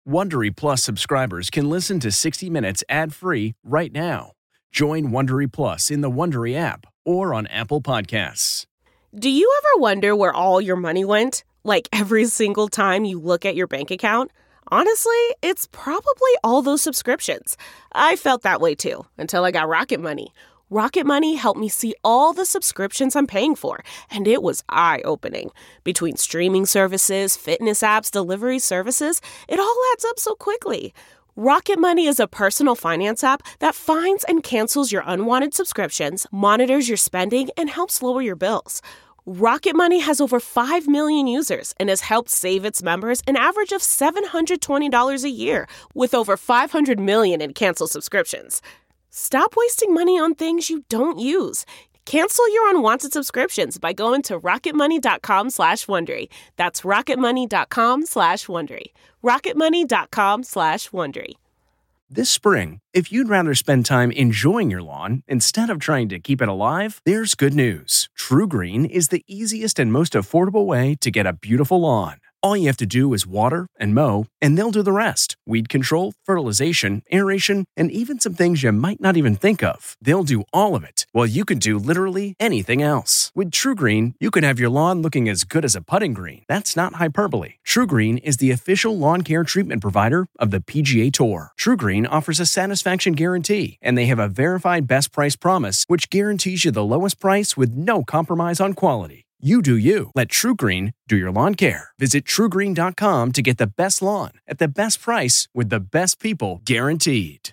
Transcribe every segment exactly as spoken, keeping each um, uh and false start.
Wondery Plus subscribers can listen to sixty minutes ad-free right now. Join Wondery Plus in the Wondery app or on Apple Podcasts. Do you ever wonder where all your money went? Like every single time you look at your bank account? Honestly, it's probably all those subscriptions. I felt that way too, until I got Rocket Money. Rocket Money helped me see all the subscriptions I'm paying for, and it was eye-opening. Between streaming services, fitness apps, delivery services, it all adds up so quickly. Rocket Money is a personal finance app that finds and cancels your unwanted subscriptions, monitors your spending, and helps lower your bills. Rocket Money has over five million users and has helped save its members an average of seven hundred twenty dollars a year, with over five hundred million in canceled subscriptions. Stop wasting money on things you don't use. Cancel your unwanted subscriptions by going to rocketmoney.com slash Wondery. That's rocketmoney.com slash Wondery. rocketmoney.com slash Wondery. This spring, if you'd rather spend time enjoying your lawn instead of trying to keep it alive, there's good news. True Green is the easiest and most affordable way to get a beautiful lawn. All you have to do is water and mow, and they'll do the rest. Weed control, fertilization, aeration, and even some things you might not even think of. They'll do all of it, while you can do literally anything else. With True Green, you can have your lawn looking as good as a putting green. That's not hyperbole. True Green is the official lawn care treatment provider of the P G A Tour. True Green offers a satisfaction guarantee, and they have a verified best price promise, which guarantees you the lowest price with no compromise on quality. You do you. Let True Green do your lawn care. Visit true green dot com to get the best lawn at the best price with the best people guaranteed.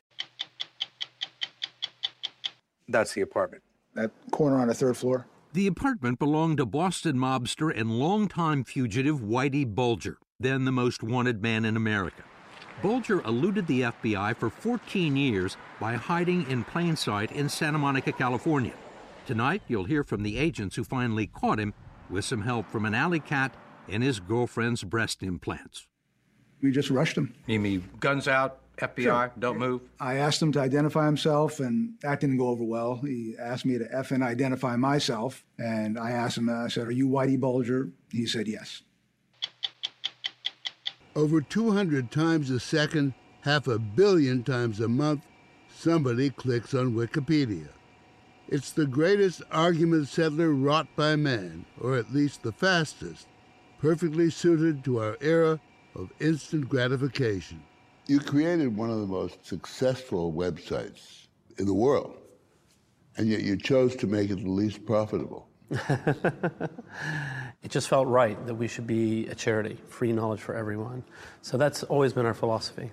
That's the apartment. That corner on the third floor? The apartment belonged to Boston mobster and longtime fugitive Whitey Bulger, then the most wanted man in America. Bulger eluded the F B I for fourteen years by hiding in plain sight in Santa Monica, California. Tonight, you'll hear from the agents who finally caught him with some help from an alley cat and his girlfriend's breast implants. We just rushed him. You mean guns out, F B I, sure. Don't move? I asked him to identify himself, and that didn't go over well. He asked me to effing identify myself, and I asked him, I said, "Are you Whitey Bulger?" He said yes. Over two hundred times a second, half a billion times a month, somebody clicks on Wikipedia. It's the greatest argument settler wrought by man, or at least the fastest, perfectly suited to our era of instant gratification. You created one of the most successful websites in the world, and yet you chose to make it the least profitable. It just felt right that we should be a charity, free knowledge for everyone. So that's always been our philosophy.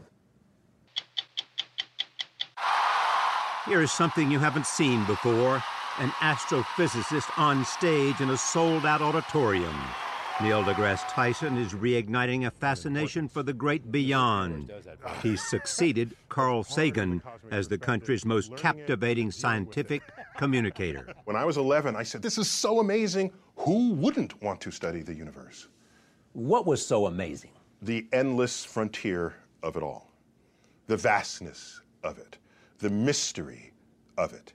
Here is something you haven't seen before, an astrophysicist on stage in a sold-out auditorium. Neil deGrasse Tyson is reigniting a fascination for the great beyond. He's succeeded Carl Sagan as the country's most captivating scientific communicator. When I was eleven, I said, this is so amazing. Who wouldn't want to study the universe? What was so amazing? The endless frontier of it all. The vastness of it. The mystery of it.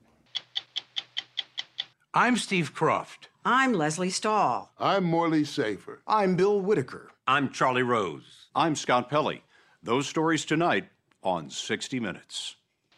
I'm Steve Croft. I'm Leslie Stahl. I'm Morley Safer. I'm Bill Whitaker. I'm Charlie Rose. I'm Scott Pelley. Those stories tonight on sixty minutes.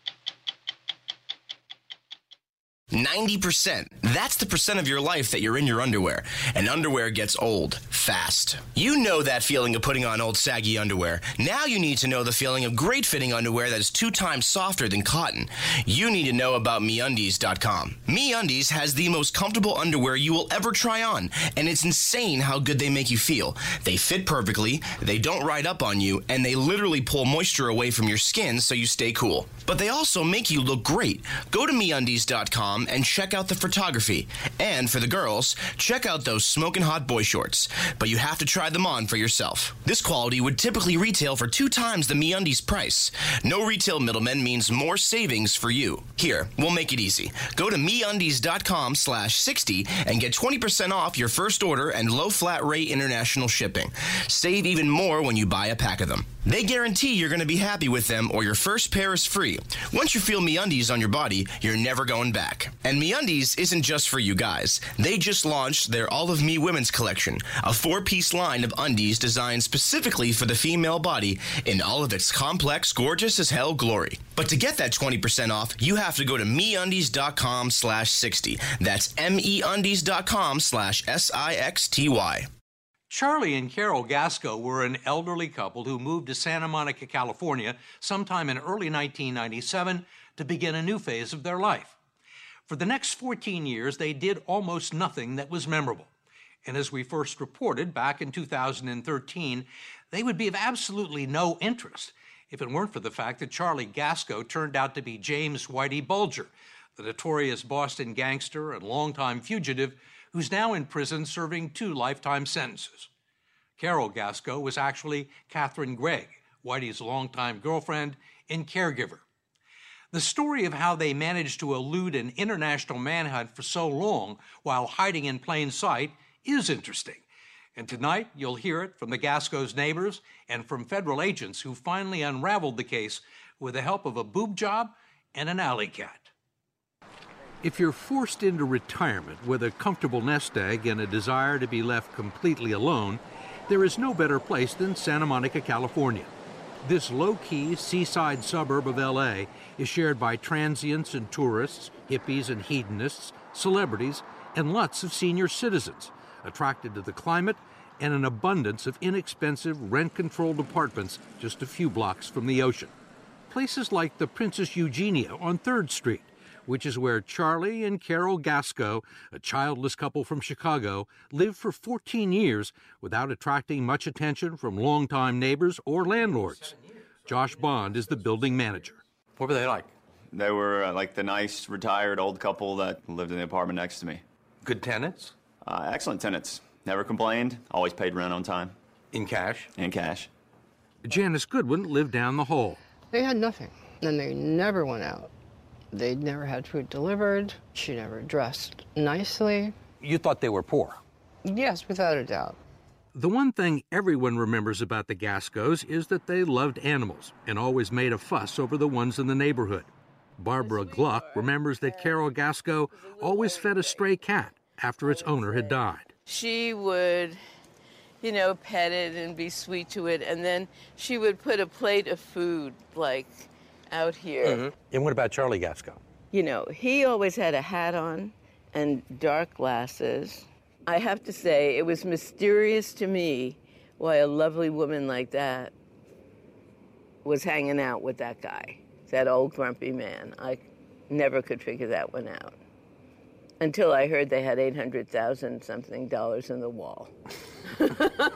ninety percent. That's the percent of your life that you're in your underwear. And underwear gets old fast. You know that feeling of putting on old saggy underwear. Now you need to know the feeling of great fitting underwear that is two times softer than cotton. You need to know about me undies dot com. MeUndies has the most comfortable underwear you will ever try on, and it's insane how good they make you feel. They fit perfectly, they don't ride up on you, and they literally pull moisture away from your skin so you stay cool. But they also make you look great. Go to me undies dot com and check out the photography. And for the girls, check out those smoking hot boy shorts. But you have to try them on for yourself. This quality would typically retail for two times the MeUndies price. No retail middleman means more savings for you. Here, we'll make it easy. Go to me undies dot com slash sixty and get twenty percent off your first order and low flat rate international shipping. Save even more when you buy a pack of them. They guarantee you're going to be happy with them or your first pair is free. Once you feel MeUndies on your body, you're never going back. And MeUndies isn't just for you guys. They just launched their All of Me Women's Collection, a four-piece line of undies designed specifically for the female body in all of its complex, gorgeous as hell glory. But to get that twenty percent off, you have to go to MeUndies.com slash 60. That's MEUndies.com slash S I X T Y. Charlie and Carol Gasco were an elderly couple who moved to Santa Monica, California, sometime in early nineteen ninety-seven to begin a new phase of their life. For the next fourteen years, they did almost nothing that was memorable. And as we first reported back in two thousand thirteen, they would be of absolutely no interest if it weren't for the fact that Charlie Gasco turned out to be James Whitey Bulger, the notorious Boston gangster and longtime fugitive who's now in prison serving two lifetime sentences. Carol Gasco was actually Catherine Gregg, Whitey's longtime girlfriend and caregiver. The story of how they managed to elude an international manhunt for so long while hiding in plain sight is interesting. And tonight, you'll hear it from the Gasco's neighbors and from federal agents who finally unraveled the case with the help of a boob job and an alley cat. If you're forced into retirement with a comfortable nest egg and a desire to be left completely alone, there is no better place than Santa Monica, California. This low-key seaside suburb of L A is shared by transients and tourists, hippies and hedonists, celebrities, and lots of senior citizens, attracted to the climate and an abundance of inexpensive rent-controlled apartments just a few blocks from the ocean. Places like the Princess Eugenia on third street, which is where Charlie and Carol Gasco, a childless couple from Chicago, lived for fourteen years without attracting much attention from longtime neighbors or landlords. Josh Bond is the building manager. What were they like? They were uh, like the nice, retired old couple that lived in the apartment next to me. Good tenants? Uh, excellent tenants. Never complained, always paid rent on time. In cash? In cash. Janice Goodwin lived down the hall. They had nothing, and they never went out. They'd never had food delivered. She never dressed nicely. You thought they were poor? Yes, without a doubt. The one thing everyone remembers about the Gascos is that they loved animals and always made a fuss over the ones in the neighborhood. Barbara Gluck remembers that Carol Gasco always fed a stray cat after its owner had died. She would, you know, pet it and be sweet to it, and then she would put a plate of food, like, out here. Mm-hmm. And what about Charlie Gasco? You know, he always had a hat on and dark glasses. I have to say, it was mysterious to me why a lovely woman like that was hanging out with that guy, that old grumpy man. I never could figure that one out until I heard they had eight hundred thousand something dollars in the wall. And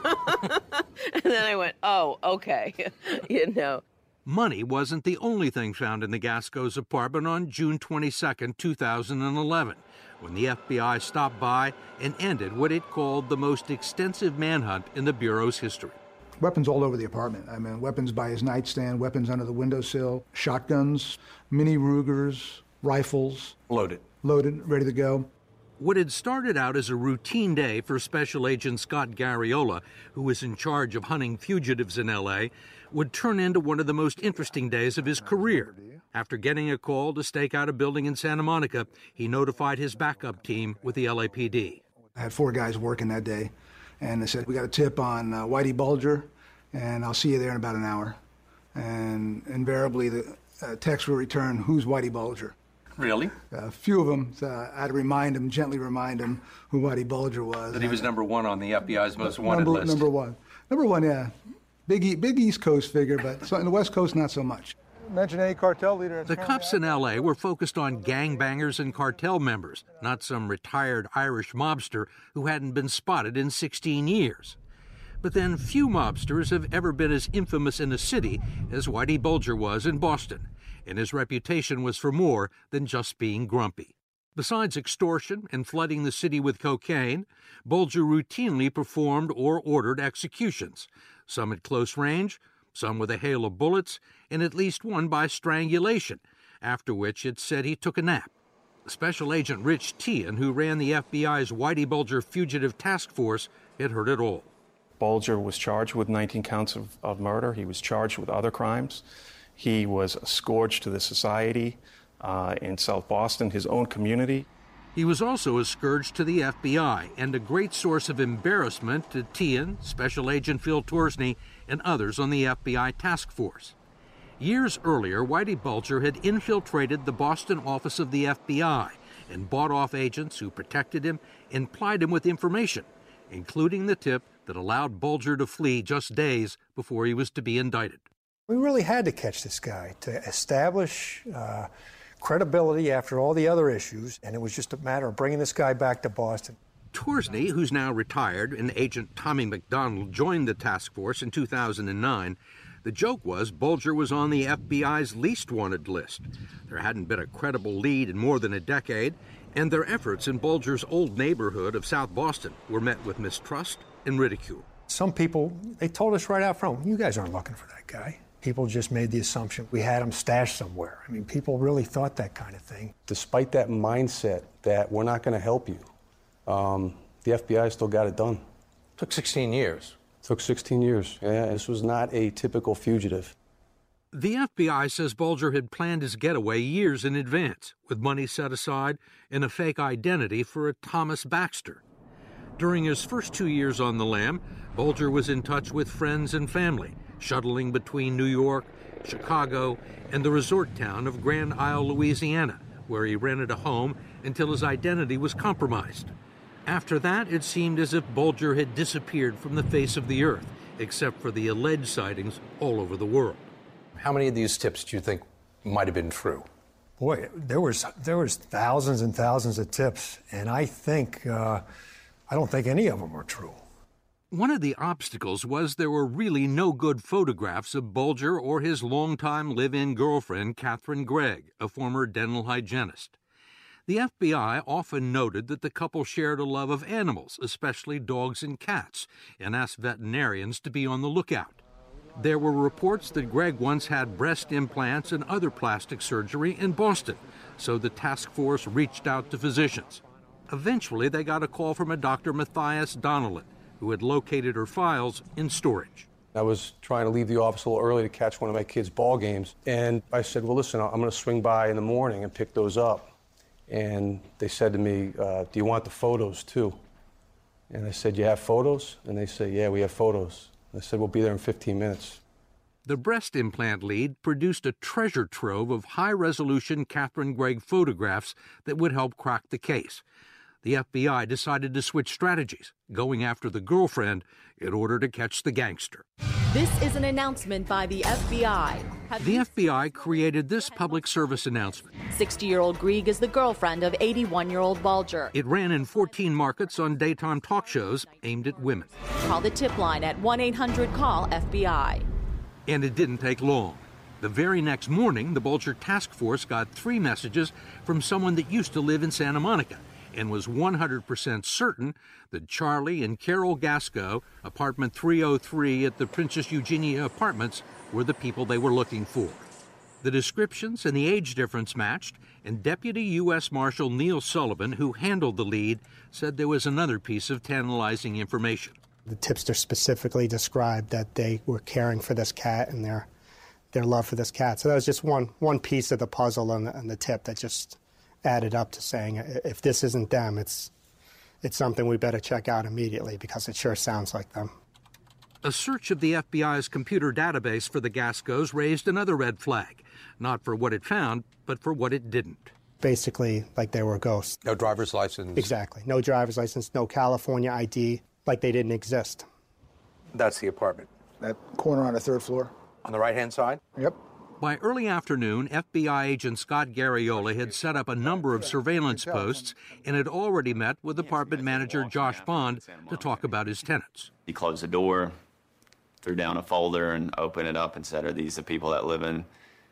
then I went, oh, okay, you know. Money wasn't the only thing found in the Gascos' apartment on June twenty-second, two thousand eleven, when the F B I stopped by and ended what it called the most extensive manhunt in the Bureau's history. Weapons all over the apartment. I mean, weapons by his nightstand, weapons under the windowsill, shotguns, mini Rugers, rifles. Loaded. Loaded, ready to go. What had started out as a routine day for Special Agent Scott Garriola, who was in charge of hunting fugitives in L A, would turn into one of the most interesting days of his career. After getting a call to stake out a building in Santa Monica, he notified his backup team with the L A P D. I had four guys working that day, and they said, we got a tip on uh, Whitey Bulger, and I'll see you there in about an hour. And invariably, the uh, text will return, who's Whitey Bulger? Really? A few of them, uh, I had to remind him, gently remind him who Whitey Bulger was. That he was number one on the F B I's most wanted number, list. Number one. Number one, yeah. Big, e- big East Coast figure, but so in the West Coast, not so much. Mention any cartel leader. The cops in L A were focused on gangbangers and cartel members, not some retired Irish mobster who hadn't been spotted in sixteen years. But then few mobsters have ever been as infamous in a city as Whitey Bulger was in Boston, and his reputation was for more than just being grumpy. Besides extortion and flooding the city with cocaine, Bulger routinely performed or ordered executions, some at close range, some with a hail of bullets, and at least one by strangulation, after which it's said he took a nap. Special Agent Rich Teahan, who ran the F B I's Whitey Bulger Fugitive Task Force, had heard it all. Bulger was charged with nineteen counts of, of murder. He was charged with other crimes. He was a scourge to the society uh, in South Boston, his own community. He was also a scourge to the F B I and a great source of embarrassment to Tian, Special Agent Phil Torsney, and others on the F B I task force. Years earlier, Whitey Bulger had infiltrated the Boston office of the F B I and bought off agents who protected him and plied him with information, including the tip that allowed Bulger to flee just days before he was to be indicted. We really had to catch this guy to establish uh, credibility after all the other issues, and it was just a matter of bringing this guy back to Boston. Torsney, who's now retired, and Agent Tommy McDonald joined the task force in two thousand nine. The joke was Bulger was on the F B I's least wanted list. There hadn't been a credible lead in more than a decade, and their efforts in Bulger's old neighborhood of South Boston were met with mistrust and ridicule. Some people, they told us right out front, you guys aren't looking for that guy. People just made the assumption we had him stashed somewhere. I mean, people really thought that kind of thing. Despite that mindset that we're not going to help you, um, the F B I still got it done. Took sixteen years. Took sixteen years. Yeah, this was not a typical fugitive. The F B I says Bulger had planned his getaway years in advance, with money set aside and a fake identity for a Thomas Baxter. During his first two years on the lam, Bulger was in touch with friends and family, shuttling between New York, Chicago, and the resort town of Grand Isle, Louisiana, where he rented a home until his identity was compromised. After that, it seemed as if Bulger had disappeared from the face of the earth, except for the alleged sightings all over the world. How many of these tips do you think might have been true? Boy, there was there was thousands and thousands of tips, and I think uh, I don't think any of them were true. One of the obstacles was there were really no good photographs of Bulger or his longtime live-in girlfriend, Catherine Gregg, a former dental hygienist. The F B I often noted that the couple shared a love of animals, especially dogs and cats, and asked veterinarians to be on the lookout. There were reports that Gregg once had breast implants and other plastic surgery in Boston, so the task force reached out to physicians. Eventually, they got a call from a Doctor Matthias Donnellan, who had located her files in storage. I was trying to leave the office a little early to catch one of my kids' ball games, and I said, well, listen, I'm going to swing by in the morning and pick those up. And they said to me, uh, do you want the photos too? And I said, you have photos? And they said, yeah, we have photos. I said, we'll be there in fifteen minutes. The breast implant lead produced a treasure trove of high-resolution Catherine Gregg photographs that would help crack the case. The F B I decided to switch strategies, going after the girlfriend in order to catch the gangster. This is an announcement by the F B I. Have the F B I created this public service announcement. sixty-year-old Grieg is the girlfriend of eighty-one-year-old Bulger. It ran in fourteen markets on daytime talk shows aimed at women. Call the tip line at one eight hundred call F B I. And it didn't take long. The very next morning, the Bulger task force got three messages from someone that used to live in Santa Monica and was one hundred percent certain that Charlie and Carol Gasco, apartment three oh three at the Princess Eugenia Apartments, were the people they were looking for. The descriptions and the age difference matched, and Deputy U S Marshal Neil Sullivan, who handled the lead, said there was another piece of tantalizing information. The tipster specifically described that they were caring for this cat and their their love for this cat. So that was just one one piece of the puzzle on the, on the tip that just added up to saying, if this isn't them, it's it's something we better check out immediately because it sure sounds like them. A search of the F B I's computer database for the Gascos raised another red flag, not for what it found, but for what it didn't. Basically, like they were ghosts. No driver's license. Exactly. No driver's license, no California I D, like they didn't exist. That's the apartment. That corner on the third floor. On the right-hand side? Yep. By early afternoon, F B I agent Scott Garriola had set up a number of surveillance posts and had already met with apartment manager Josh Bond to talk about his tenants. He closed the door, threw down a folder, and opened it up and said, are these the people that live in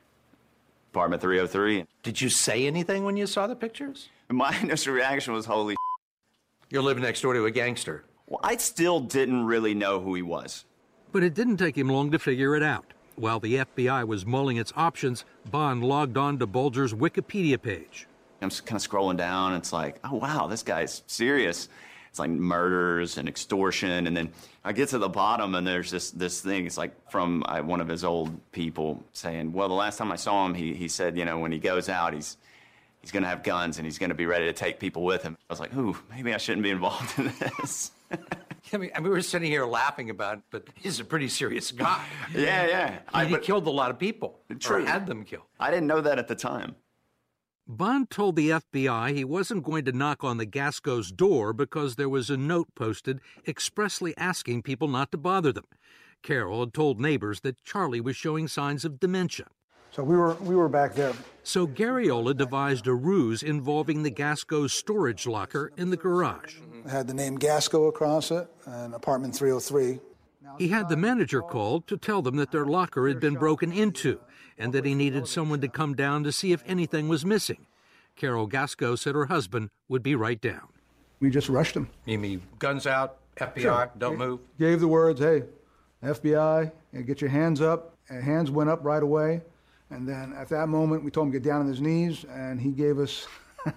apartment three oh three? Did you say anything when you saw the pictures? My initial reaction was, holy You're living next door to a gangster. Well, I still didn't really know who he was. But it didn't take him long to figure it out. While the F B I was mulling its options, Bond logged on to Bulger's Wikipedia page. I'm just kind of scrolling down. It's like, oh, wow, this guy's serious. it's like murders and extortion. And then I get to the bottom, and there's this this thing. It's like from uh, one of his old people saying, well, the last time I saw him, he, he said, you know, when he goes out, he's he's going to have guns, and he's going to be ready to take people with him. I was like, ooh, maybe I shouldn't be involved in this. I mean, I mean, we were sitting here laughing about it, but he's a pretty serious guy. Yeah, yeah. I, I, he but, killed a lot of people, true. or had them killed. I didn't know that at the time. Bond told the F B I he wasn't going to knock on the Gasco's door because there was a note posted expressly asking people not to bother them. Carol had told neighbors that Charlie was showing signs of dementia. So we were we were back there. So Garriola devised a ruse involving the Gasco's storage locker in the garage. It had the name Gasco across it, and apartment three oh three. He had the manager called to tell them that their locker had been broken into and that he needed someone to come down to see if anything was missing. Carol Gasco said her husband would be right down. We just rushed him. You mean guns out, F B I, Sure. don't move? Gave the words, hey, F B I, get your hands up. And hands went up right away. And then at that moment, we told him to get down on his knees, and he gave us,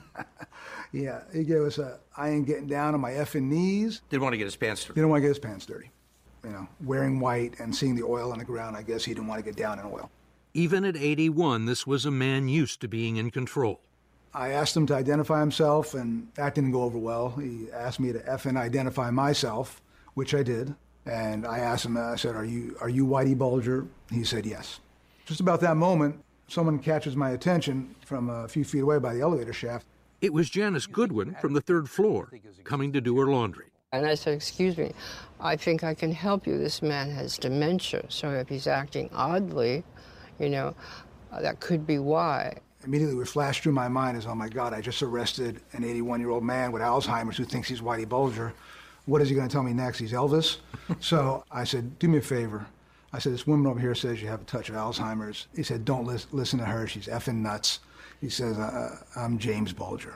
yeah, he gave us a, I ain't getting down on my effing knees. Didn't want to get his pants dirty. Didn't want to get his pants dirty. You know, wearing white and seeing the oil on the ground, I guess he didn't want to get down in oil. Even at eighty-one, this was a man used to being in control. I asked him to identify himself, and that didn't go over well. He asked me to effing identify myself, which I did. And I asked him, I said, are you, are you Whitey Bulger? He said yes. Just about that moment, someone catches my attention from a few feet away by the elevator shaft. It was Janice Goodwin from the third floor, coming to do her laundry. And I said, excuse me, I think I can help you. This man has dementia, so if he's acting oddly, you know, uh, that could be why. Immediately what flashed through my mind is, oh my God, I just arrested an eighty-one-year-old man with Alzheimer's who thinks he's Whitey Bulger. What is he going to tell me next? He's Elvis? So I said, do me a favor. I said, this woman over here says you have a touch of Alzheimer's. He said, don't lis- listen to her. She's effing nuts. He says, uh, I'm James Bulger.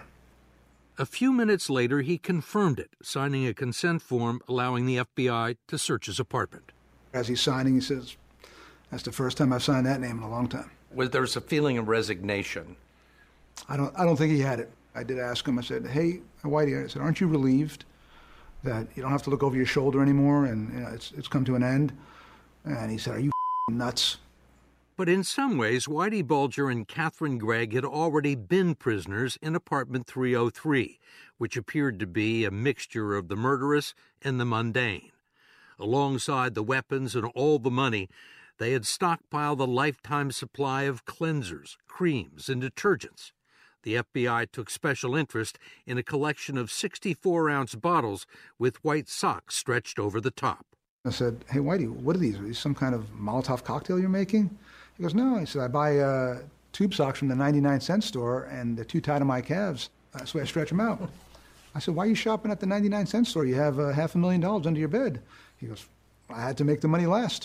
A few minutes later, he confirmed it, signing a consent form allowing the F B I to search his apartment. As he's signing, he says, that's the first time I've signed that name in a long time. Was there was a feeling of resignation? I don't, I don't think he had it. I did ask him, I said, hey, Whitey, I said, aren't you relieved that you don't have to look over your shoulder anymore and you know, it's, it's come to an end? And he said, are you nuts? But in some ways, Whitey Bulger and Catherine Gregg had already been prisoners in apartment three oh three, which appeared to be a mixture of the murderous and the mundane. Alongside the weapons and all the money, they had stockpiled a lifetime supply of cleansers, creams, and detergents. The F B I took special interest in a collection of sixty-four ounce bottles with white socks stretched over the top. I said, hey, Whitey, what are these? Are these some kind of Molotov cocktail you're making? He goes, no. He said, I buy uh, tube socks from the ninety-nine cent store, and they're too tight on my calves. That's the way I stretch them out. I said, why are you shopping at the ninety-nine cent store? You have uh, half a million dollars under your bed. He goes, I had to make the money last.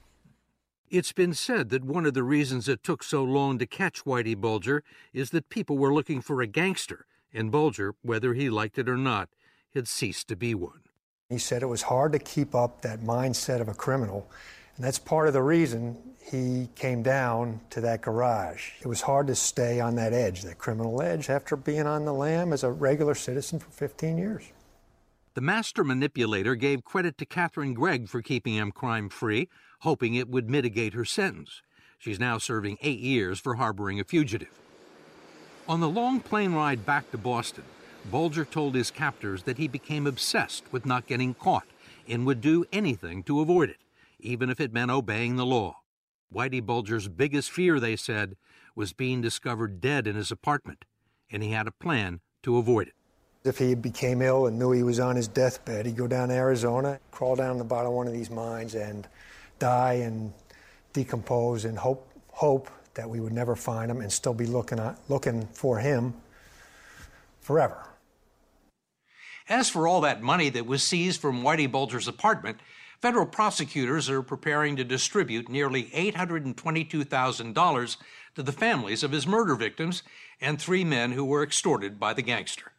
It's been said that one of the reasons it took so long to catch Whitey Bulger is that people were looking for a gangster, and Bulger, whether he liked it or not, had ceased to be one. He said it was hard to keep up that mindset of a criminal, and that's part of the reason he came down to that garage. It was hard to stay on that edge, that criminal edge, after being on the lam as a regular citizen for fifteen years. The master manipulator gave credit to Catherine Gregg for keeping him crime-free, hoping it would mitigate her sentence. She's now serving eight years for harboring a fugitive. On the long plane ride back to Boston, Bulger told his captors that he became obsessed with not getting caught and would do anything to avoid it, even if it meant obeying the law. Whitey Bulger's biggest fear, they said, was being discovered dead in his apartment, and he had a plan to avoid it. If he became ill and knew he was on his deathbed, he'd go down to Arizona, crawl down the bottom of one of these mines and die and decompose and hope hope that we would never find him and still be looking at, looking for him forever. As for all that money that was seized from Whitey Bulger's apartment, federal prosecutors are preparing to distribute nearly eight hundred twenty-two thousand dollars to the families of his murder victims and three men who were extorted by the gangster.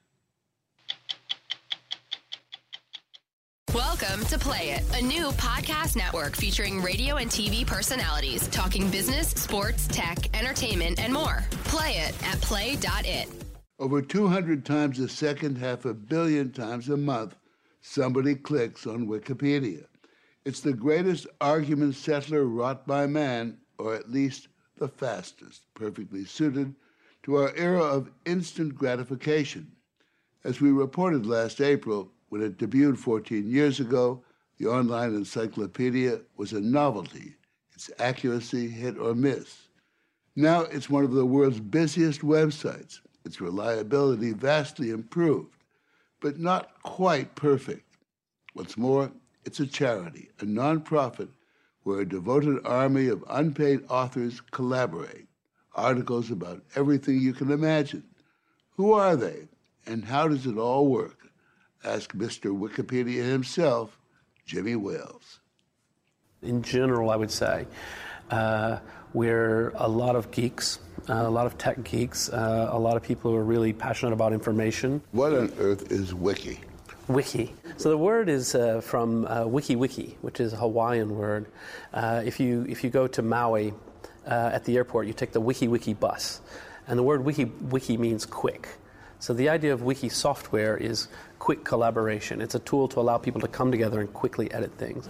Welcome to Play It, a new podcast network featuring radio and T V personalities talking business, sports, tech, entertainment, and more. Play it at play dot it. Over two hundred times a second, half a billion times a month, somebody clicks on Wikipedia. It's the greatest argument settler wrought by man, or at least the fastest, perfectly suited to our era of instant gratification. As we reported last April, when it debuted fourteen years ago, the online encyclopedia was a novelty, its accuracy hit or miss. Now it's one of the world's busiest websites, its reliability vastly improved, but not quite perfect. What's more, it's a charity, a nonprofit, where a devoted army of unpaid authors collaborate. Articles about everything you can imagine. Who are they, and how does it all work? Ask Mister Wikipedia himself, Jimmy Wales. In general, I would say uh, we're a lot of geeks, uh, a lot of tech geeks, uh, a lot of people who are really passionate about information. What on earth is Wiki? Wiki. So the word is uh, from uh, Wiki Wiki, which is a Hawaiian word. Uh, if you if you go to Maui uh, at the airport, you take the Wiki Wiki bus, and the word Wiki Wiki means quick. So the idea of wiki software is quick collaboration. It's a tool to allow people to come together and quickly edit things.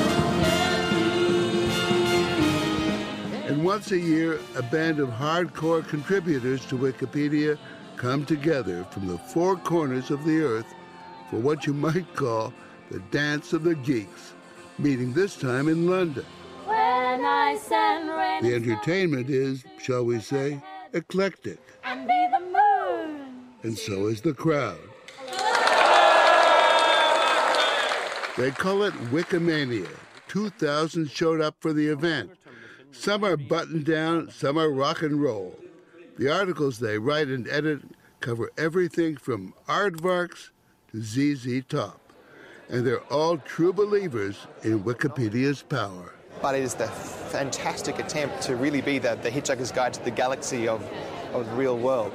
And once a year, a band of hardcore contributors to Wikipedia come together from the four corners of the earth for what you might call the Dance of the Geeks, meeting this time in London. When I send rain the entertainment is, shall we say, eclectic. And be the moon. And so is the crowd. They call it Wikimania. two thousand showed up for the event. Some are buttoned down, some are rock and roll. The articles they write and edit cover everything from aardvarks to Z Z Top. And they're all true believers in Wikipedia's power. But it is the fantastic attempt to really be the, the Hitchhiker's Guide to the Galaxy of, of the real world.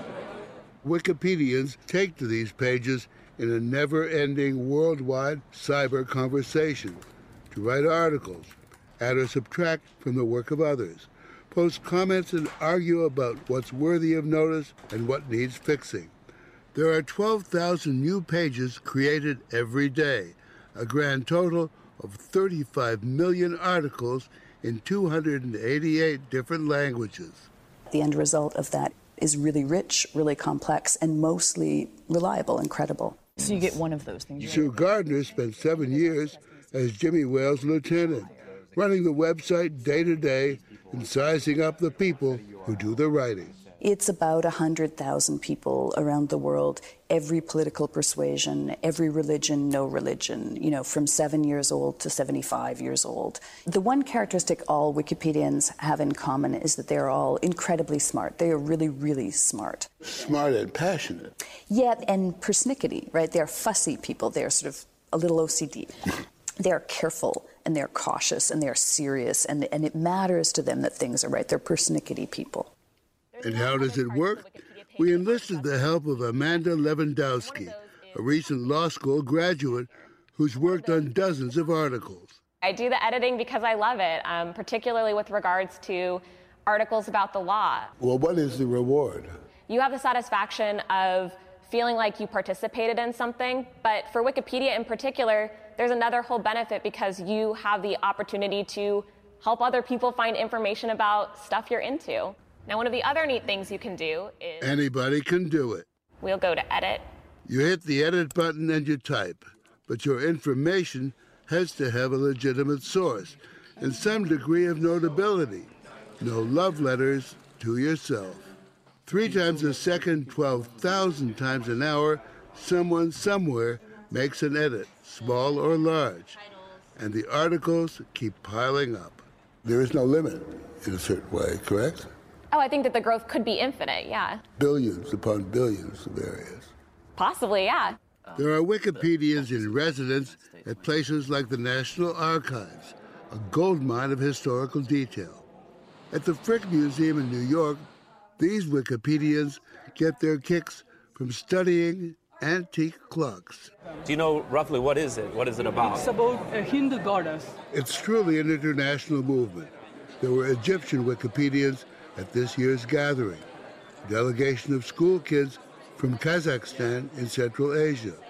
Wikipedians take to these pages in a never-ending worldwide cyber conversation to write articles, add or subtract from the work of others, post comments and argue about what's worthy of notice and what needs fixing. There are twelve thousand new pages created every day, a grand total of thirty-five million articles in two hundred eighty-eight different languages. The end result of that is really rich, really complex, and mostly reliable and credible. So you get one of those things. Sue Gardner spent seven years as Jimmy Wales' lieutenant, running the website day to day and sizing up the people who do the writing. It's about one hundred thousand people around the world, every political persuasion, every religion, no religion, you know, from seven years old to seventy-five years old. The one characteristic all Wikipedians have in common is that they're all incredibly smart. They are really, really smart. Smart and passionate. Yeah, and persnickety, right? They're fussy people. They're sort of a little O C D. They're careful, and they're cautious, and they're serious, and, and it matters to them that things are right. They're persnickety people. And how does it work? We enlisted the help of Amanda Lewandowski, a recent law school graduate who's worked on dozens of articles. I do the editing because I love it, um, particularly with regards to articles about the law. Well, what is the reward? You have the satisfaction of feeling like you participated in something, but for Wikipedia in particular, there's another whole benefit because you have the opportunity to help other people find information about stuff you're into. Now, one of the other neat things you can do is... Anybody can do it. We'll go to edit. You hit the edit button and you type, but your information has to have a legitimate source and some degree of notability. No love letters to yourself. Three times a second, twelve thousand times an hour, someone somewhere makes an edit, small or large, and the articles keep piling up. There is no limit in a certain way, correct? Oh, I think that the growth could be infinite, yeah. Billions upon billions of areas. Possibly, yeah. There are Wikipedians in residence at places like the National Archives, a goldmine of historical detail. At the Frick Museum in New York, these Wikipedians get their kicks from studying antique clocks. Do you know roughly what is it? What is it about? It's about a Hindu goddess. It's truly an international movement. There were Egyptian Wikipedians at this year's gathering, a delegation of school kids from Kazakhstan in Central Asia.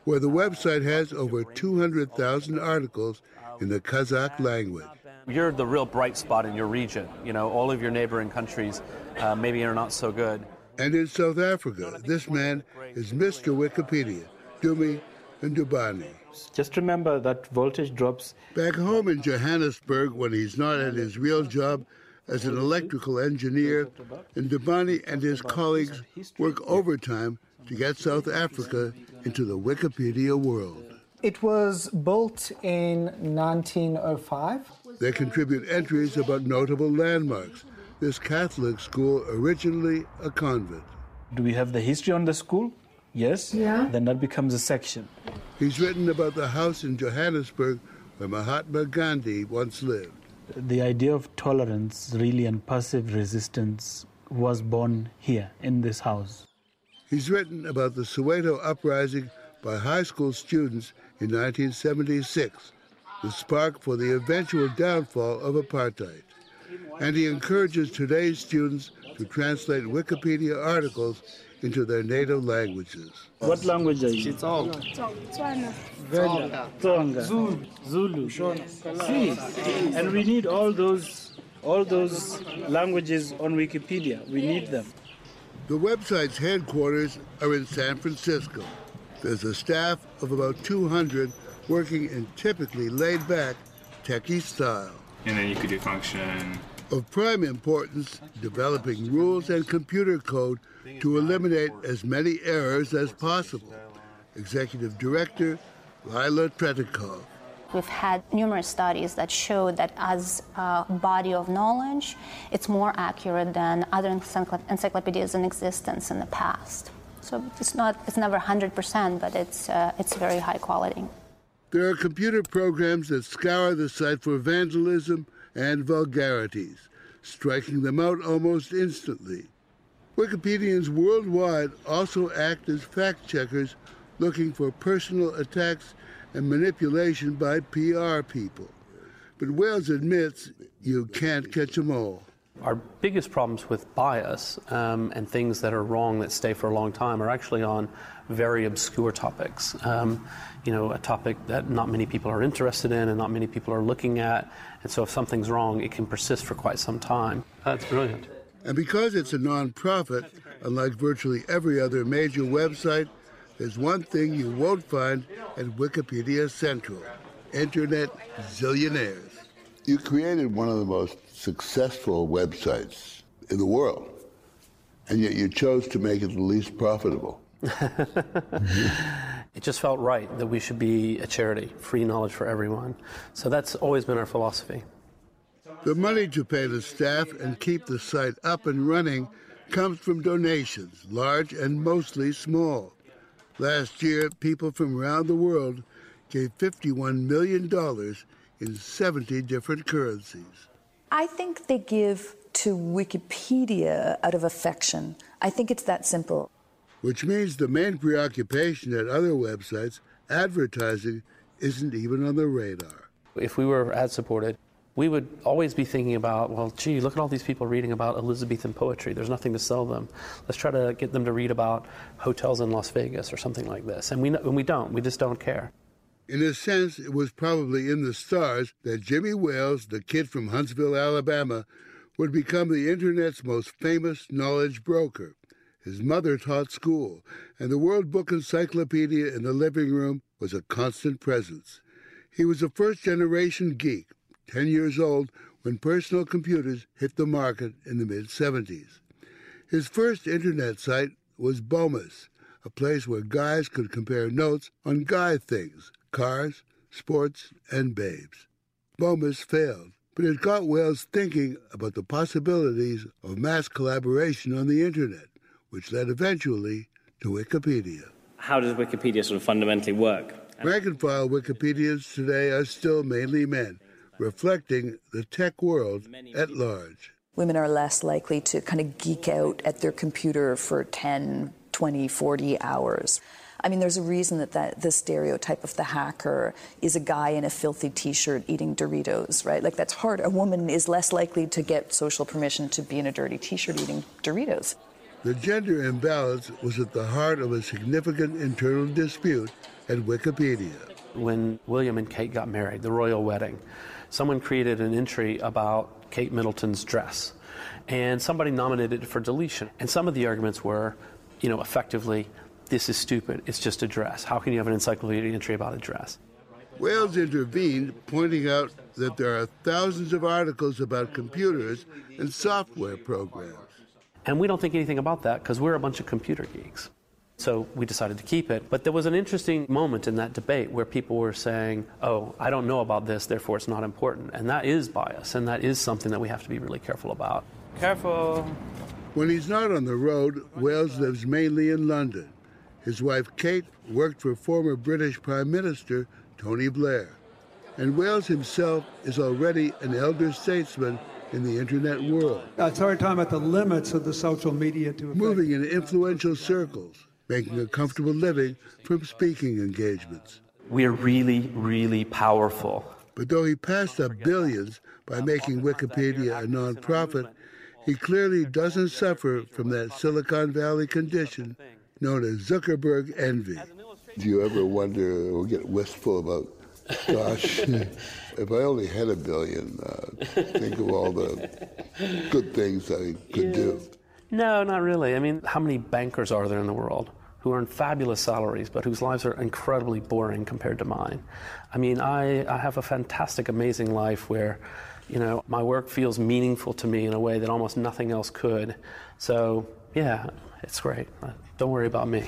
where the website has over two hundred thousand articles in the Kazakh language. You're the real bright spot in your region. You know, all of your neighboring countries uh, maybe are not so good. And in South Africa, this man is Mister Wikipedia, Dumi Ndubani. Just remember that voltage drops. Back home in Johannesburg, when he's not at his real job as an electrical engineer, Ndubani and his colleagues work overtime to get South Africa into the Wikipedia world. It was built in nineteen oh five. They contribute entries about notable landmarks. This Catholic school, originally a convent. Do we have the history on the school? Yes? Yeah. Then that becomes a section. He's written about the house in Johannesburg where Mahatma Gandhi once lived. The idea of tolerance, really, and passive resistance was born here, in this house. He's written about the Soweto uprising by high school students in nineteen seventy-six, the spark for the eventual downfall of apartheid. And he encourages today's students to translate Wikipedia articles into their native languages. What language are you? It's all. Venda, Tonga, Zulu, Zulu, See, and we need all those, all those languages on Wikipedia. We need them. The website's headquarters are in San Francisco. There's a staff of about two hundred working in typically laid-back, techie style. And then you could do function. Of prime importance, developing rules and computer code to eliminate as many errors as possible. Executive Director Lila Tretikov. We've had numerous studies that show that as a body of knowledge, it's more accurate than other encyclopedias in existence in the past. So it's not, it's never one hundred percent, but it's, uh, it's very high quality. There are computer programs that scour the site for vandalism and vulgarities, striking them out almost instantly. Wikipedians worldwide also act as fact-checkers looking for personal attacks and manipulation by P R people. But Wales admits you can't catch them all. Our biggest problems with bias um, and things that are wrong that stay for a long time are actually on very obscure topics. Um, you know, a topic that not many people are interested in and not many people are looking at. And so if something's wrong, it can persist for quite some time. That's brilliant. And because it's a non-profit, unlike virtually every other major website, there's one thing you won't find at Wikipedia Central: Internet zillionaires. You created one of the most successful websites in the world, and yet you chose to make it the least profitable. It just felt right that we should be a charity, free knowledge for everyone. So that's always been our philosophy. The money to pay the staff and keep the site up and running comes from donations, large and mostly small. Last year, people from around the world gave fifty-one million dollars in seventy different currencies. I think they give to Wikipedia out of affection. I think it's that simple. Which means the main preoccupation at other websites, advertising, isn't even on the radar. If we were ad-supported, we would always be thinking about, well, gee, look at all these people reading about Elizabethan poetry. There's nothing to sell them. Let's try to get them to read about hotels in Las Vegas or something like this. And we, and we don't. We just don't care. In a sense, it was probably in the stars that Jimmy Wales, the kid from Huntsville, Alabama, would become the Internet's most famous knowledge broker. His mother taught school, and the World Book Encyclopedia in the living room was a constant presence. He was a first-generation geek, ten years old when personal computers hit the market in the mid-seventies. His first Internet site was Bomis, a place where guys could compare notes on guy things, cars, sports, and babes. Bomis failed, but it got Wales thinking about the possibilities of mass collaboration on the Internet, which led eventually to Wikipedia. How does Wikipedia sort of fundamentally work? Rank-and-file Wikipedians today are still mainly men, reflecting the tech world at large. Women are less likely to kind of geek out at their computer for ten, twenty, forty hours. I mean, there's a reason that, that the stereotype of the hacker is a guy in a filthy T-shirt eating Doritos, right? Like, that's hard. A woman is less likely to get social permission to be in a dirty T-shirt eating Doritos. The gender imbalance was at the heart of a significant internal dispute at Wikipedia. When William and Kate got married, the royal wedding, someone created an entry about Kate Middleton's dress, and somebody nominated it for deletion. And some of the arguments were, you know, effectively, this is stupid, it's just a dress. How can you have an encyclopedia entry about a dress? Wales intervened, pointing out that there are thousands of articles about computers and software programs. And we don't think anything about that because we're a bunch of computer geeks. So we decided to keep it. But there was an interesting moment in that debate where people were saying, oh, I don't know about this, therefore it's not important. And that is bias, and that is something that we have to be really careful about. Careful. When he's not on the road, Wales lives mainly in London. His wife, Kate, worked for former British Prime Minister Tony Blair. And Wales himself is already an elder statesman in the internet world. It's hard talking about the limits of the social media to affect. Moving in influential circles, making a comfortable living from speaking engagements. We're really, really powerful. But though he passed up billions by making Wikipedia a nonprofit, he clearly doesn't suffer from that Silicon Valley condition known as Zuckerberg envy. Do you ever wonder or get wistful about, gosh, if I only had a billion, uh, think of all the good things I could Yeah. do? No, not really. I mean, how many bankers are there in the world who earn fabulous salaries but whose lives are incredibly boring compared to mine? I mean, I, I have a fantastic, amazing life where, you know, my work feels meaningful to me in a way that almost nothing else could. So, yeah, it's great. Uh, Don't worry about me.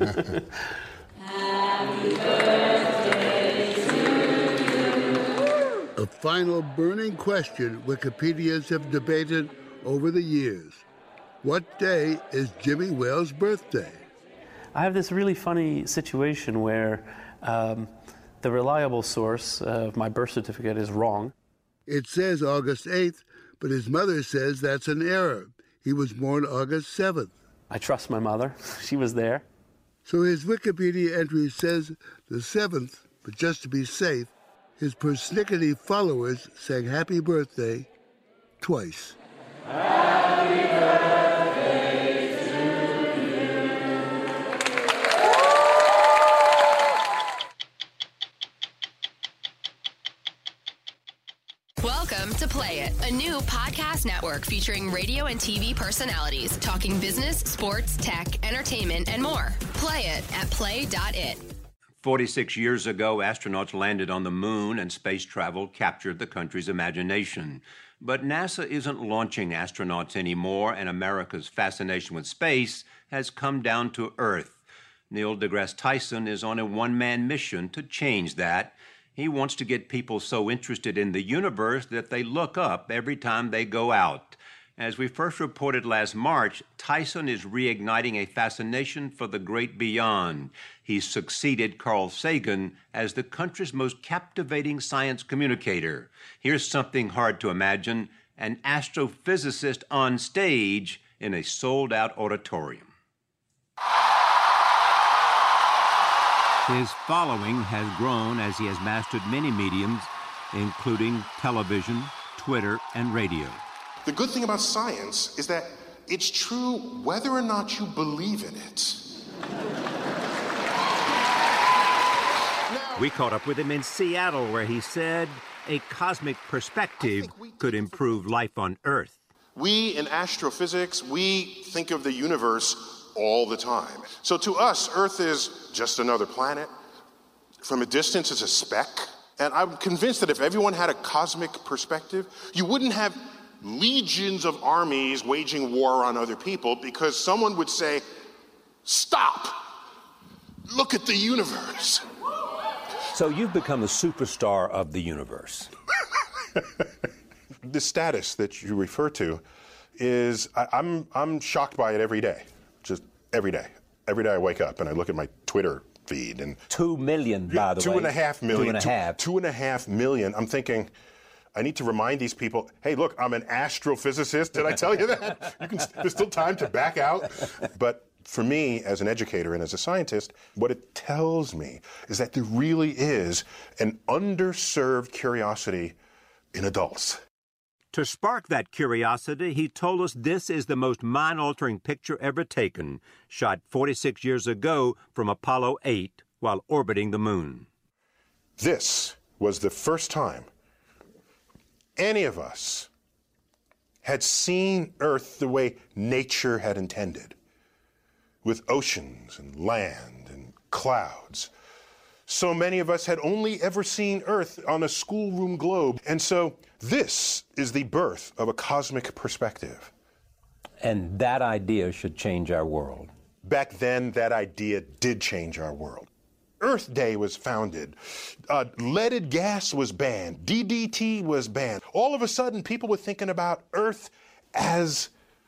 Happy birthday to you. A final burning question Wikipedians have debated over the years. What day is Jimmy Wales' birthday? I have this really funny situation where um, the reliable source of my birth certificate is wrong. It says August eighth, but his mother says that's an error. He was born August seventh. I trust my mother. She was there. So his Wikipedia entry says the seventh, but just to be safe, his persnickety followers sang happy birthday twice. Happy birthday to you. Welcome to Play It, a new podcast network featuring radio and T V personalities talking business, sports, tech, entertainment, and more. Play it at play dot it. forty-six years ago, astronauts landed on the moon and space travel captured the country's imagination. But NASA isn't launching astronauts anymore, and America's fascination with space has come down to Earth. Neil deGrasse Tyson is on a one-man mission to change that. He wants to get people so interested in the universe that they look up every time they go out. As we first reported last March, Tyson is reigniting a fascination for the great beyond. He's succeeded Carl Sagan as the country's most captivating science communicator. Here's something hard to imagine: an astrophysicist on stage in a sold-out auditorium. His following has grown as he has mastered many mediums, including television, Twitter, and radio. The good thing about science is that it's true whether or not you believe in it. We caught up with him in Seattle, where he said a cosmic perspective could improve life on Earth. We in astrophysics, we think of the universe all the time. So to us, Earth is just another planet. From a distance, it's a speck. And I'm convinced that if everyone had a cosmic perspective, you wouldn't have legions of armies waging war on other people, because someone would say, stop, look at the universe. So you've become a superstar of the universe. The status that you refer to is, I, I'm, I'm shocked by it every day, just every day. Every day I wake up and I look at my Twitter feed and... Two million, by the two way. and a half million. Two and a two, half. Two and a half million. I'm thinking, I need to remind these people, hey, look, I'm an astrophysicist. Did I tell you that? You can, there's still time to back out. But for me, as an educator and as a scientist, what it tells me is that there really is an underserved curiosity in adults. To spark that curiosity, he told us this is the most mind-altering picture ever taken, shot forty-six years ago from Apollo eight while orbiting the moon. This was the first time any of us had seen Earth the way nature had intended, with oceans and land and clouds. So many of us had only ever seen Earth on a schoolroom globe, and so this is the birth of a cosmic perspective. And that idea should change our world. Back then, that idea did change our world. Earth Day was founded. Uh, leaded gas was banned. D D T was banned. All of a sudden, people were thinking about Earth as,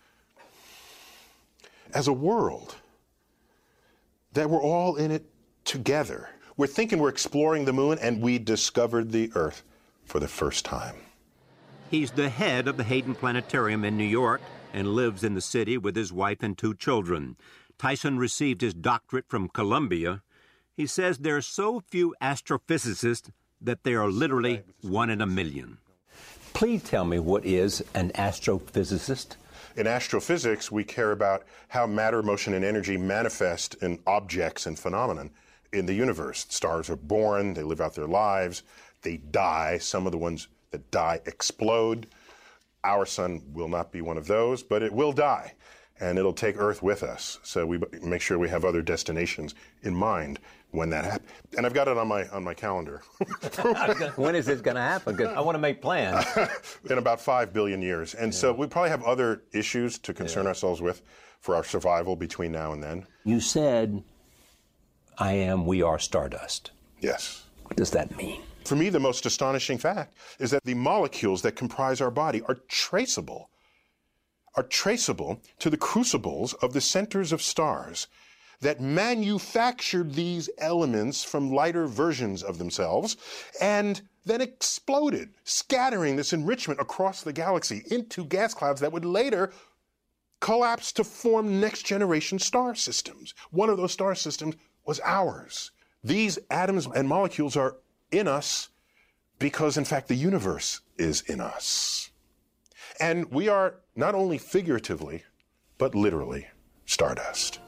as a world, that we're all in it together. We're thinking we're exploring the moon, and we discovered the Earth for the first time. He's the head of the Hayden Planetarium in New York and lives in the city with his wife and two children. Tyson received his doctorate from Columbia. He says there are so few astrophysicists that they are literally one in a million. Please tell me, what is an astrophysicist? In astrophysics, we care about how matter, motion, and energy manifest in objects and phenomena in the universe. Stars are born, they live out their lives, they die. Some of the ones that die explode. Our sun will not be one of those, but it will die, and it'll take Earth with us. So we make sure we have other destinations in mind when that happens. And I've got it on my on my calendar. When is this going to happen? Because I want to make plans. In about five billion years. And yeah. So we probably have other issues to concern yeah. ourselves with for our survival between now and then. You said, I am, we are stardust. Yes. What does that mean? For me, the most astonishing fact is that the molecules that comprise our body are traceable, are traceable to the crucibles of the centers of stars that manufactured these elements from lighter versions of themselves and then exploded, scattering this enrichment across the galaxy into gas clouds that would later collapse to form next-generation star systems. One of those star systems was ours. These atoms and molecules are in us because, in fact, the universe is in us. And we are not only figuratively, but literally stardust.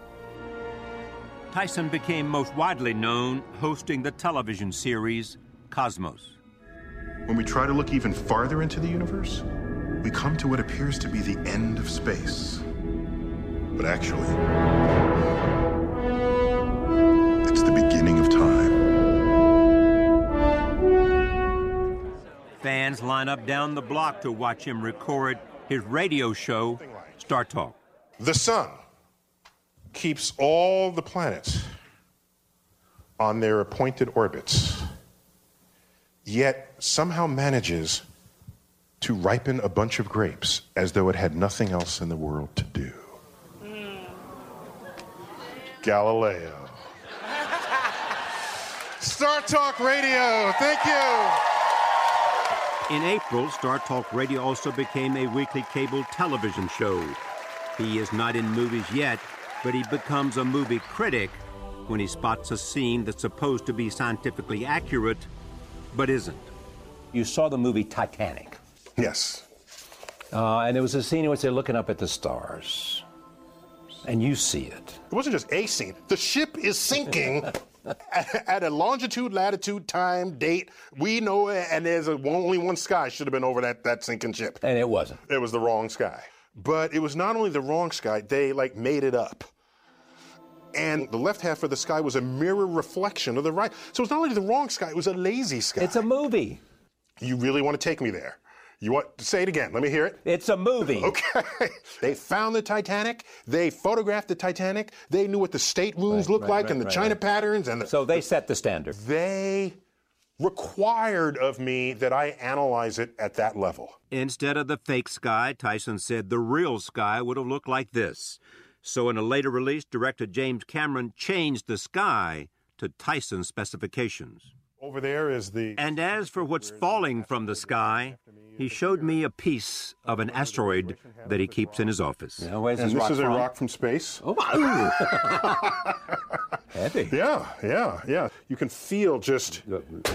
Tyson became most widely known hosting the television series Cosmos. When we try to look even farther into the universe, we come to what appears to be the end of space. But actually, it's the beginning of time. Fans line up down the block to watch him record his radio show, Star Talk. The sun keeps all the planets on their appointed orbits, yet somehow manages to ripen a bunch of grapes as though it had nothing else in the world to do. Mm. Galileo. Star Talk Radio, thank you. In April, Star Talk Radio also became a weekly cable television show. He is not in movies yet, but he becomes a movie critic when he spots a scene that's supposed to be scientifically accurate, but isn't. You saw the movie Titanic. Yes. Uh, and there was a scene in which they're looking up at the stars. And you see it. It wasn't just a scene. The ship is sinking at, at a longitude, latitude, time, date. We know it, and there's a, only one sky should have been over that, that sinking ship. And it wasn't. It was the wrong sky. But it was not only the wrong sky, they like made it up. And the left half of the sky was a mirror reflection of the right. So it's not only the wrong sky, it was a lazy sky. It's a movie. You really want to take me there? You want to say it again? Let me hear it. It's a movie. Okay. They found the Titanic. They photographed the Titanic. They knew what the staterooms right, looked right, like right, and the right, China right. patterns. And the, so they set the standard. They required of me that I analyze it at that level. Instead of the fake sky, Tyson said the real sky would have looked like this. So in a later release, director James Cameron changed the sky to Tyson's specifications. Over there is the... And as for what's falling from the sky, he showed me a piece of an asteroid that he keeps in his office. Yeah, where's and this, this is from? a rock from space. Oh, heavy. Yeah, yeah, yeah. You can feel just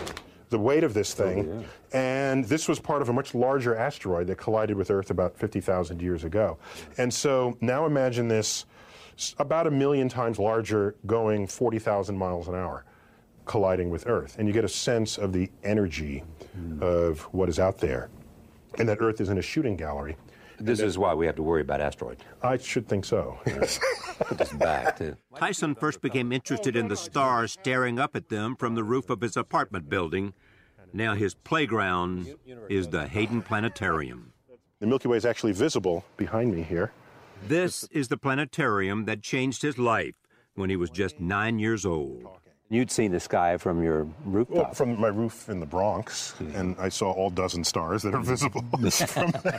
the weight of this thing. Oh, yeah. And this was part of a much larger asteroid that collided with Earth about fifty thousand years ago. And so now imagine this about a million times larger, going forty thousand miles an hour, colliding with Earth. And you get a sense of the energy mm. of what is out there. And that Earth is in a shooting gallery. This is why we have to worry about asteroids. I should think so. Put this back, too. Tyson first became interested in the stars staring up at them from the roof of his apartment building. Now his playground is the Hayden Planetarium. The Milky Way is actually visible behind me here. This is the planetarium that changed his life when he was just nine years old. You'd seen the sky from your rooftop. Well, from my roof in the Bronx, and I saw all dozen stars that are visible from there.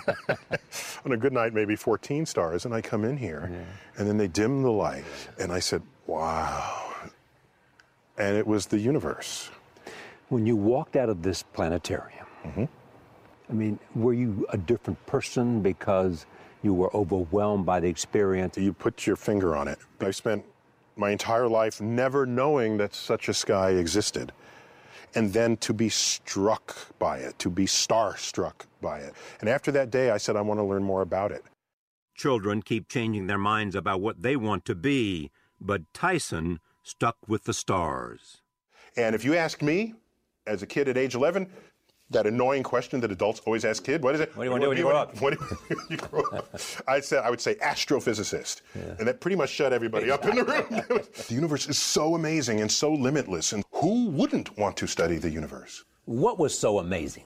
On a good night, maybe fourteen stars, and I come in here, yeah. and then they dim the light, and I said, wow. And it was the universe. When you walked out of this planetarium, mm-hmm. I mean, were you a different person because you were overwhelmed by the experience? You put your finger on it. I spent my entire life never knowing that such a sky existed. And then to be struck by it, to be starstruck by it. And after that day, I said, I want to learn more about it. Children keep changing their minds about what they want to be, but Tyson stuck with the stars. And if you ask me, as a kid at age eleven, that annoying question that adults always ask kids, what is it? What do you want to do when you grow up? What do you grow up? I said, I would say astrophysicist. Yeah. And that pretty much shut everybody up in the room. The universe is so amazing and so limitless. And who wouldn't want to study the universe? What was so amazing?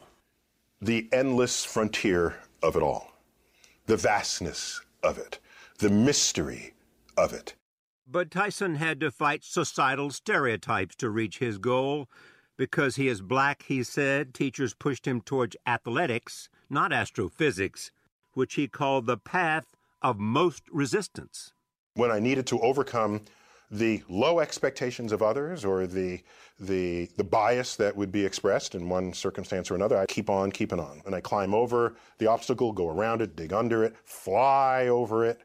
The endless frontier of it all. The vastness of it. The mystery of it. But Tyson had to fight societal stereotypes to reach his goal. Because he is black, he said, teachers pushed him towards athletics, not astrophysics, which he called the path of most resistance. When I needed to overcome the low expectations of others or the, the, the bias that would be expressed in one circumstance or another, I keep on keeping on. And I climb over the obstacle, go around it, dig under it, fly over it.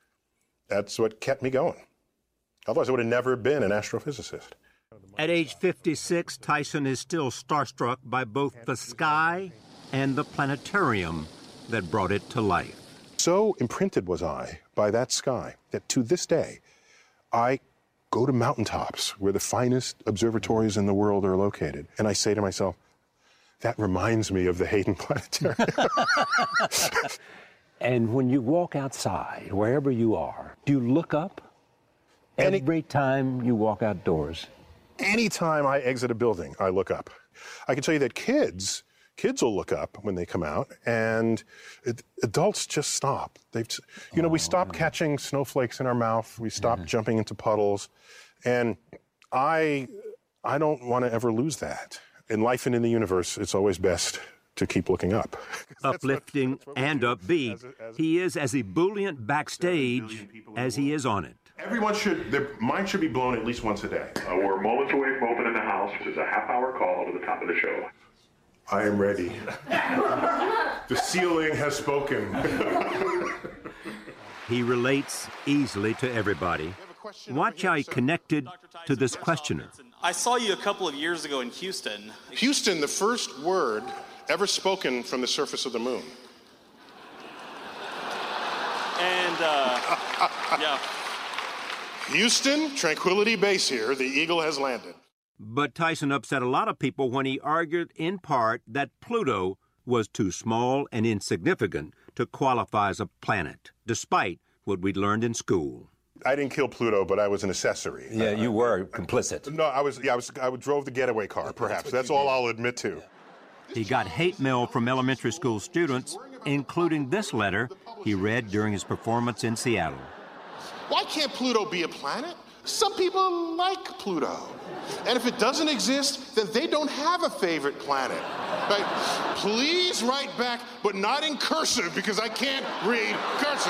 That's what kept me going. Otherwise, I would have never been an astrophysicist. At age fifty-six, Tyson is still starstruck by both the sky and the planetarium that brought it to life. So imprinted was I by that sky that to this day, I go to mountaintops where the finest observatories in the world are located, and I say to myself, that reminds me of the Hayden Planetarium. And when you walk outside, wherever you are, do you look up Any- every time you walk outdoors? Anytime I exit a building, I look up. I can tell you that kids, kids will look up when they come out, and it, adults just stop. They've, you know, we stop catching snowflakes in our mouth. We stop mm-hmm. jumping into puddles, and I, I don't want to ever lose that. In life and in the universe, it's always best to keep looking up. Uplifting what, what and upbeat, as a, as a, he is as ebullient backstage as he is on it. Everyone should, their mind should be blown at least once a day. Uh, we're moments away from opening the house, which is a half-hour call to the top of the show. I am ready. The ceiling has spoken. He relates easily to everybody. Watch how he connected to this questioner. I saw you a couple of years ago in Houston. Houston, the first word ever spoken from the surface of the moon. And, uh, yeah. Houston, Tranquility Base here. The Eagle has landed. But Tyson upset a lot of people when he argued in part that Pluto was too small and insignificant to qualify as a planet, despite what we'd learned in school. I didn't kill Pluto, but I was an accessory. Yeah, you were complicit. No, I was. Yeah, I was. I drove the getaway car. Perhaps that's all I'll admit to. He got hate mail from elementary school students, including this letter he read during his performance in Seattle. Why can't Pluto be a planet? Some people like Pluto. And if it doesn't exist, then they don't have a favorite planet. Right? Please write back, but not in cursive, because I can't read cursive.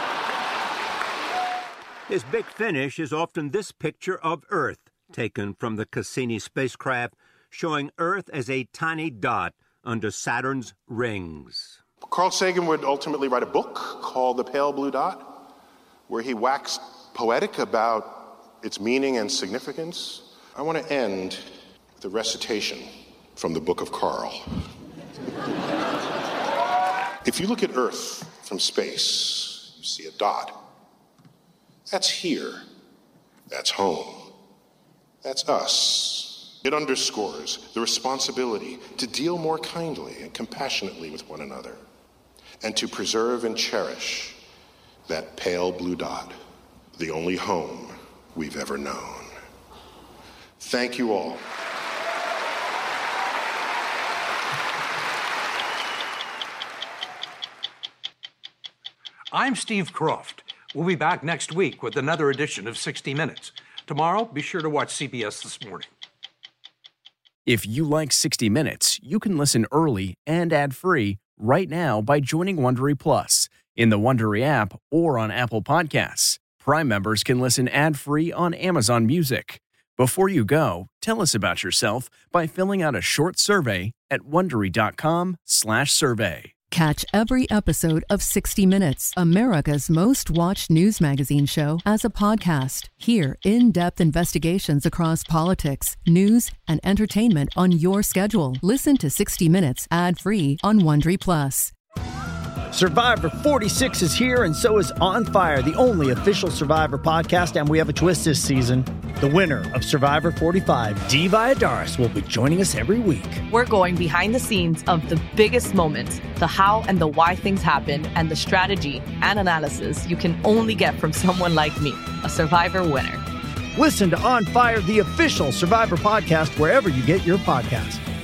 His big finish is often this picture of Earth, taken from the Cassini spacecraft, showing Earth as a tiny dot under Saturn's rings. Carl Sagan would ultimately write a book called The Pale Blue Dot, where he waxed poetic about its meaning and significance. I want to end with a recitation from the Book of Carl. If you look at Earth from space, you see a dot. That's here. That's home. That's us. It underscores the responsibility to deal more kindly and compassionately with one another, and to preserve and cherish that pale blue dot, the only home we've ever known. Thank you all. I'm Steve Kroft. We'll be back next week with another edition of sixty minutes. Tomorrow, be sure to watch C B S This Morning. If you like sixty minutes, you can listen early and ad-free right now by joining Wondery Plus in the Wondery app or on Apple Podcasts. Prime members can listen ad-free on Amazon Music. Before you go, tell us about yourself by filling out a short survey at Wondery.com slash survey. Catch every episode of sixty minutes, America's most watched news magazine show, as a podcast. Hear in-depth investigations across politics, news, and entertainment on your schedule. Listen to sixty minutes ad-free on Wondery Plus. Survivor forty-six is here, and so is On Fire, the only official Survivor podcast, and we have a twist this season. The winner of Survivor forty-five, Dee Valladares, will be joining us every week. We're going behind the scenes of the biggest moments, the how and the why things happen, and the strategy and analysis you can only get from someone like me, a Survivor winner. Listen to On Fire, the official Survivor podcast, wherever you get your podcasts.